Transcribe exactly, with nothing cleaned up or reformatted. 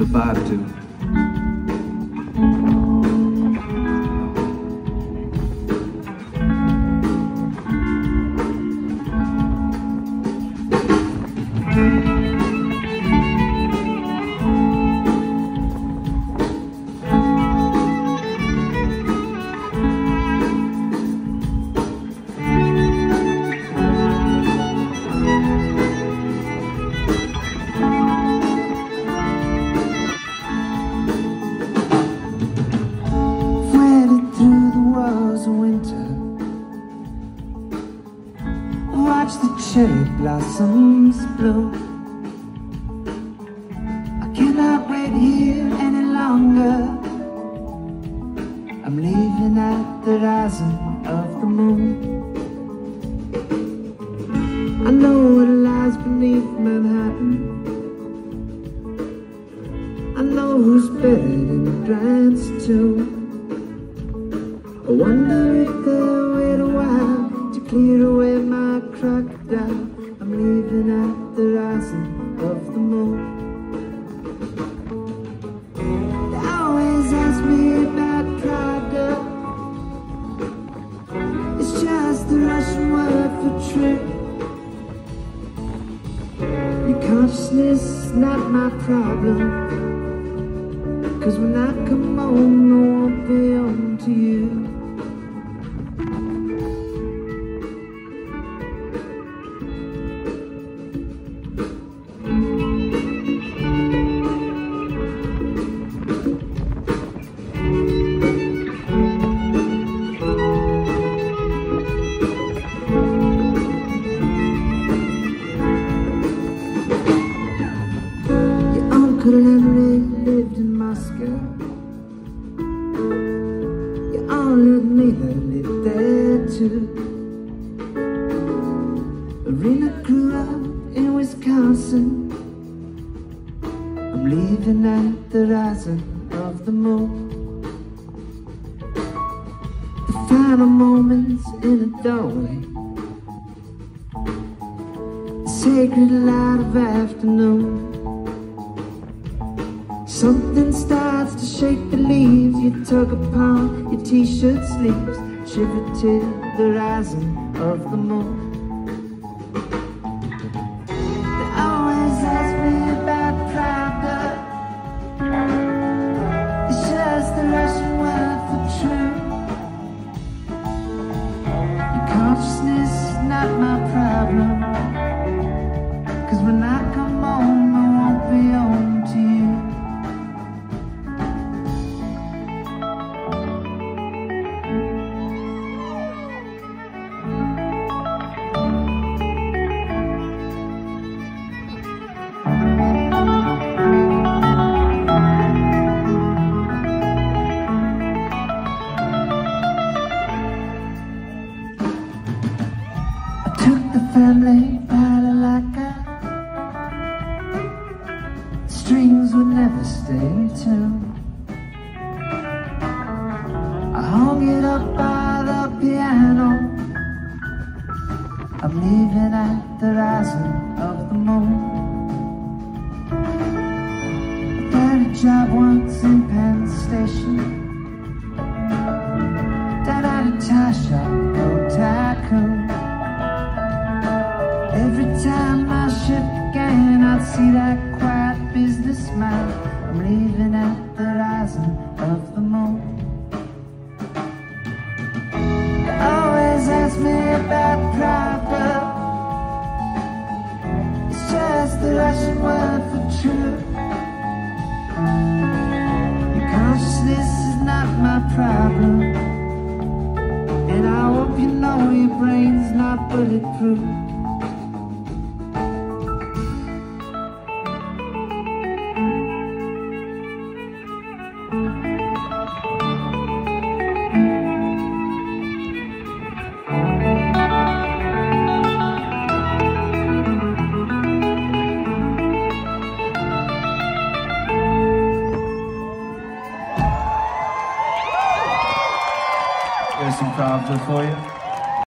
to vibe to. Watch the cherry blossoms bloom. I cannot wait here any longer. I'm leaving at the rising of the moon. I know what lies beneath Manhattan. I know who's buried in the Grant's tomb. I wonder if they'll wait a while to clear away my crocodile. I'm leaving at the rising of the moon. They always ask me about Prada. It's just the Russian word for true. Your consciousness is not my problem, 'cause when I come home I won't be home to you. Uncle Henry lived in Moscow. Your Aunt Ludmila lived there too. Marina grew up in Wisconsin. I'm leaving at the rising of the moon. The final moments in a doorway, the sacred light of afternoon. Something starts to shake the leaves. You tug upon your t-shirt sleeves, shiver till the rising of the moon. They always ask me about Prada. It's just the Russian word for true. Your consciousness is not my problem, 'cause when I come home I won't be home to you. Family balalaika, strings would never stay in tune. I hung it up by the piano. I'm leaving at the rising of the moon. I had a job once in Penn Station. Dad had a tie shop, no tycoon. Every time my ship began, I'd see that quiet businessman. I'm leaving at the rising of the moon. They always ask me about Prada. It's just the Russian word for true. Your consciousness is not my problem, and I hope you know your brain's not bulletproof. There's some improv for you.